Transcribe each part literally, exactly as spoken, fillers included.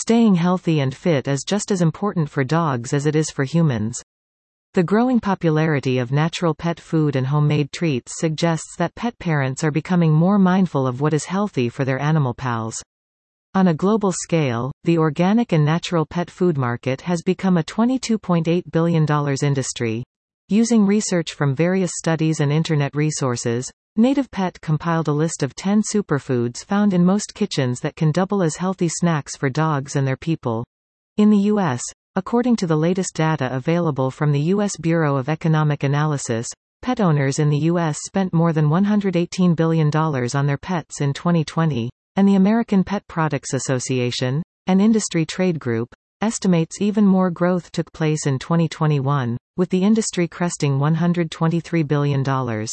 Staying healthy and fit is just as important for dogs as it is for humans. The growing popularity of natural pet food and homemade treats suggests that pet parents are becoming more mindful of what is healthy for their animal pals. On a global scale, the organic and natural pet food market has become a twenty-two point eight billion dollars industry. Using research from various studies and internet resources, Native Pet compiled a list of ten superfoods found in most kitchens that can double as healthy snacks for dogs and their people. In the U S, according to the latest data available from the U S Bureau of Economic Analysis, pet owners in the U S spent more than one hundred eighteen billion dollars on their pets in twenty twenty, and the American Pet Products Association, an industry trade group, estimates even more growth took place in twenty twenty-one, with the industry cresting one hundred twenty-three billion dollars.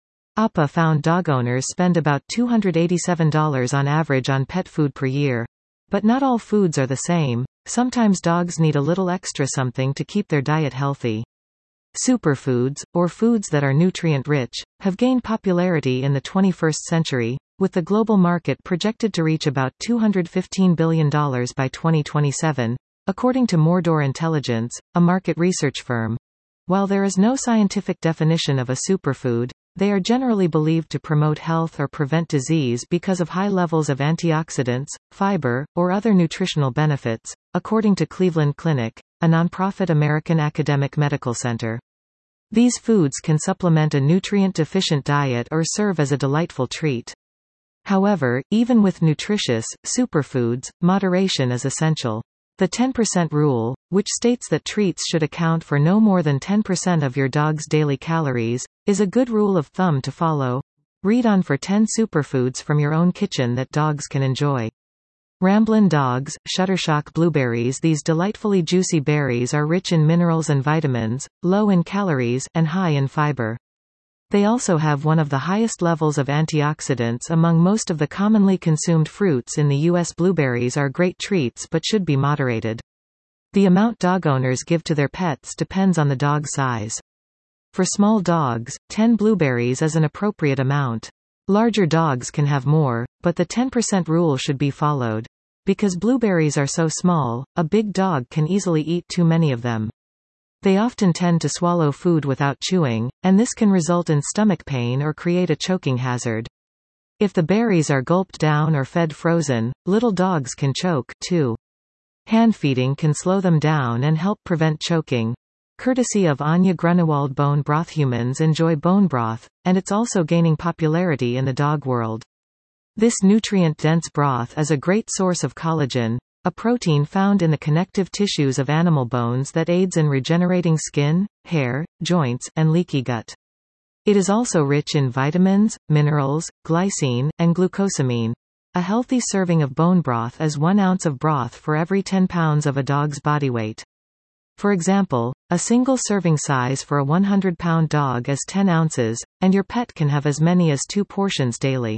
A P A found dog owners spend about two hundred eighty-seven dollars on average on pet food per year. But not all foods are the same. Sometimes dogs need a little extra something to keep their diet healthy. Superfoods, or foods that are nutrient-rich, have gained popularity in the twenty-first century, with the global market projected to reach about two hundred fifteen billion dollars by twenty twenty-seven, according to Mordor Intelligence, a market research firm. While there is no scientific definition of a superfood, they are generally believed to promote health or prevent disease because of high levels of antioxidants, fiber, or other nutritional benefits, according to Cleveland Clinic, a nonprofit American academic medical center. These foods can supplement a nutrient-deficient diet or serve as a delightful treat. However, even with nutritious, superfoods, moderation is essential. The ten percent rule, which states that treats should account for no more than ten percent of your dog's daily calories, is a good rule of thumb to follow. Read on for ten superfoods from your own kitchen that dogs can enjoy. Ramblin' Dogs, Shuttershock Blueberries. These delightfully juicy berries are rich in minerals and vitamins, low in calories, and high in fiber. They also have one of the highest levels of antioxidants among most of the commonly consumed fruits in the U S Blueberries are great treats but should be moderated. The amount dog owners give to their pets depends on the dog's size. For small dogs, ten blueberries is an appropriate amount. Larger dogs can have more, but the ten percent rule should be followed. Because blueberries are so small, a big dog can easily eat too many of them. They often tend to swallow food without chewing, and this can result in stomach pain or create a choking hazard. If the berries are gulped down or fed frozen, little dogs can choke, too. Hand feeding can slow them down and help prevent choking. Courtesy of Anya Grunewald Bone Broth. Humans enjoy bone broth, and it's also gaining popularity in the dog world. This nutrient-dense broth is a great source of collagen, a protein found in the connective tissues of animal bones that aids in regenerating skin, hair, joints, and leaky gut. It is also rich in vitamins, minerals, glycine, and glucosamine. A healthy serving of bone broth is one ounce of broth for every ten pounds of a dog's body weight. For example, a single serving size for a one hundred pound dog is ten ounces, and your pet can have as many as two portions daily.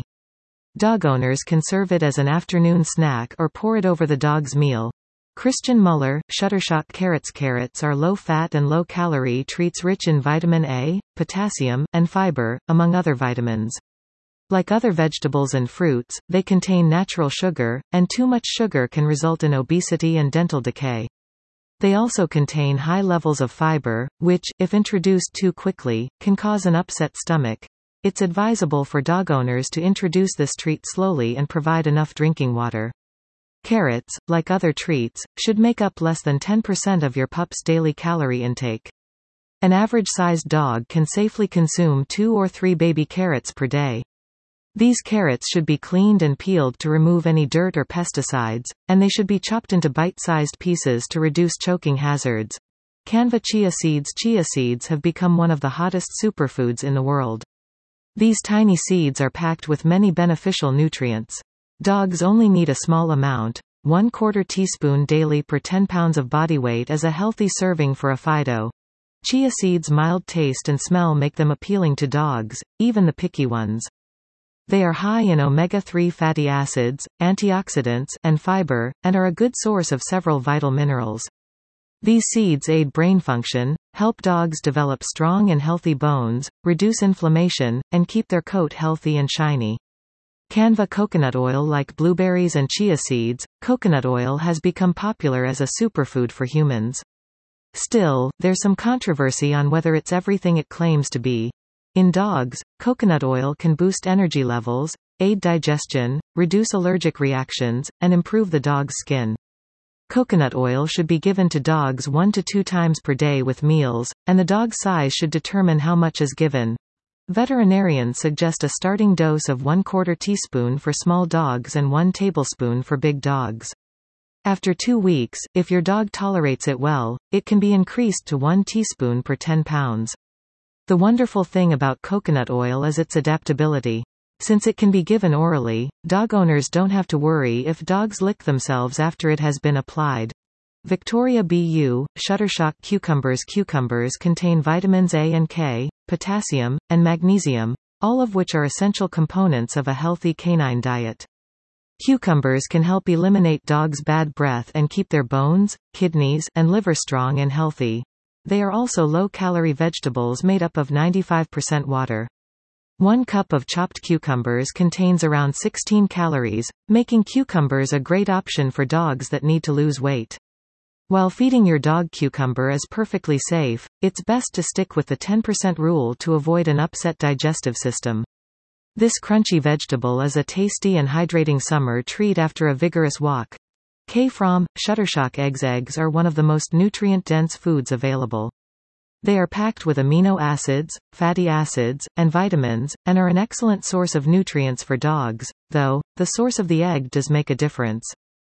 Dog owners can serve it as an afternoon snack or pour it over the dog's meal. Christian Muller, Shuttershock Carrots. Carrots are low-fat and low-calorie treats rich in vitamin A, potassium, and fiber, among other vitamins. Like other vegetables and fruits, they contain natural sugar, and too much sugar can result in obesity and dental decay. They also contain high levels of fiber, which, if introduced too quickly, can cause an upset stomach. It's advisable for dog owners to introduce this treat slowly and provide enough drinking water. Carrots, like other treats, should make up less than ten percent of your pup's daily calorie intake. An average-sized dog can safely consume two or three baby carrots per day. These carrots should be cleaned and peeled to remove any dirt or pesticides, and they should be chopped into bite-sized pieces to reduce choking hazards. Canva chia seeds. Chia seeds have become one of the hottest superfoods in the world. These tiny seeds are packed with many beneficial nutrients. Dogs only need a small amount. One quarter teaspoon daily per ten pounds of body weight is a healthy serving for a Fido. Chia seeds' mild taste and smell make them appealing to dogs, even the picky ones. They are high in omega three fatty acids, antioxidants, and fiber, and are a good source of several vital minerals. These seeds aid brain function, help dogs develop strong and healthy bones, reduce inflammation, and keep their coat healthy and shiny. Canva coconut oil. Like blueberries and chia seeds, coconut oil has become popular as a superfood for humans. Still, there's some controversy on whether it's everything it claims to be. In dogs, coconut oil can boost energy levels, aid digestion, reduce allergic reactions, and improve the dog's skin. Coconut oil should be given to dogs one to two times per day with meals, and the dog's size should determine how much is given. Veterinarians suggest a starting dose of one quarter teaspoon for small dogs and one tablespoon for big dogs. After two weeks, if your dog tolerates it well, it can be increased to one teaspoon per ten pounds. The wonderful thing about coconut oil is its adaptability. Since it can be given orally, dog owners don't have to worry if dogs lick themselves after it has been applied. Victoria B U, Shuttershock cucumbers. Cucumbers contain vitamins A and K, potassium, and magnesium, all of which are essential components of a healthy canine diet. Cucumbers can help eliminate dogs' bad breath and keep their bones, kidneys, and liver strong and healthy. They are also low-calorie vegetables made up of ninety-five percent water. One cup of chopped cucumbers contains around sixteen calories, making cucumbers a great option for dogs that need to lose weight. While feeding your dog cucumber is perfectly safe, it's best to stick with the ten percent rule to avoid an upset digestive system. This crunchy vegetable is a tasty and hydrating summer treat after a vigorous walk. K from Shuttershock eggs. Eggs are one of the most nutrient-dense foods available. They are packed with amino acids, fatty acids, and vitamins, and are an excellent source of nutrients for dogs, though, the source of the egg does make a difference.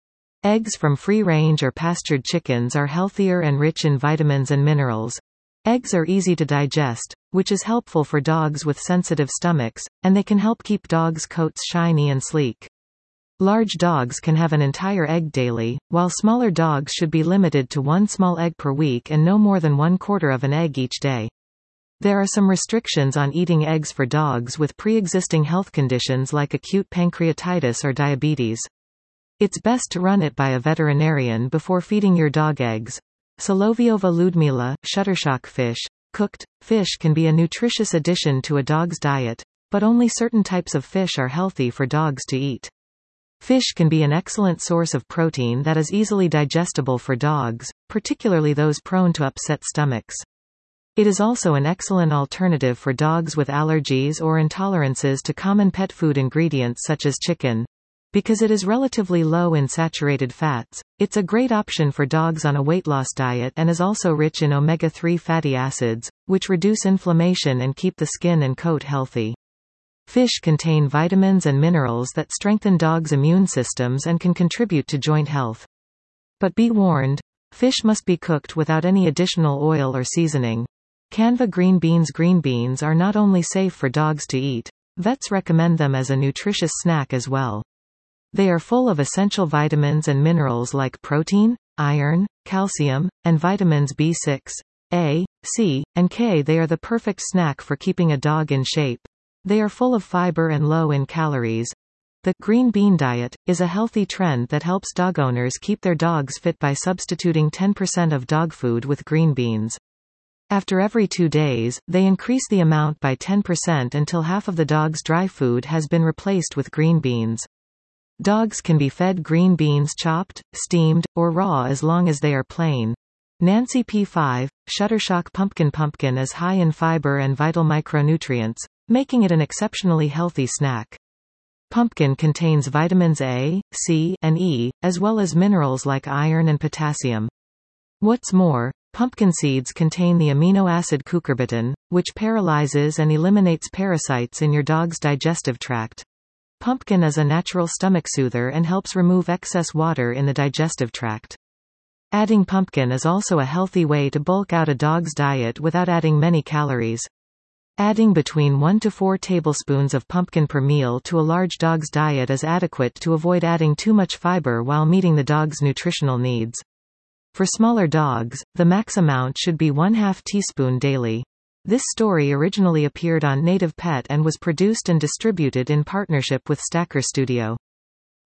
Eggs from free-range or pastured chickens are healthier and rich in vitamins and minerals. Eggs are easy to digest, which is helpful for dogs with sensitive stomachs, and they can help keep dogs' coats shiny and sleek. Large dogs can have an entire egg daily, while smaller dogs should be limited to one small egg per week and no more than one quarter of an egg each day. There are some restrictions on eating eggs for dogs with pre-existing health conditions like acute pancreatitis or diabetes. It's best to run it by a veterinarian before feeding your dog eggs. Solovyova Ludmila, Shuttershock fish. Cooked fish can be a nutritious addition to a dog's diet, but only certain types of fish are healthy for dogs to eat. Fish can be an excellent source of protein that is easily digestible for dogs, particularly those prone to upset stomachs. It is also an excellent alternative for dogs with allergies or intolerances to common pet food ingredients such as chicken. Because it is relatively low in saturated fats, it's a great option for dogs on a weight loss diet and is also rich in omega three fatty acids, which reduce inflammation and keep the skin and coat healthy. Fish contain vitamins and minerals that strengthen dogs' immune systems and can contribute to joint health. But be warned, fish must be cooked without any additional oil or seasoning. Canva green beans. Green beans are not only safe for dogs to eat, vets recommend them as a nutritious snack as well. They are full of essential vitamins and minerals like protein, iron, calcium, and vitamins B six, A, C, and K. They are the perfect snack for keeping a dog in shape. They are full of fiber and low in calories. The green bean diet is a healthy trend that helps dog owners keep their dogs fit by substituting ten percent of dog food with green beans. After every two days, they increase the amount by ten percent until half of the dog's dry food has been replaced with green beans. Dogs can be fed green beans chopped, steamed, or raw as long as they are plain. Nancy P five, Shuttershock pumpkin. Pumpkin is high in fiber and vital micronutrients, making it an exceptionally healthy snack. Pumpkin contains vitamins A, C, and E, as well as minerals like iron and potassium. What's more, pumpkin seeds contain the amino acid cucurbitacin, which paralyzes and eliminates parasites in your dog's digestive tract. Pumpkin is a natural stomach soother and helps remove excess water in the digestive tract. Adding pumpkin is also a healthy way to bulk out a dog's diet without adding many calories. Adding between one to four tablespoons of pumpkin per meal to a large dog's diet is adequate to avoid adding too much fiber while meeting the dog's nutritional needs. For smaller dogs, the max amount should be one half teaspoon daily. This story originally appeared on Native Pet and was produced and distributed in partnership with Stacker Studio.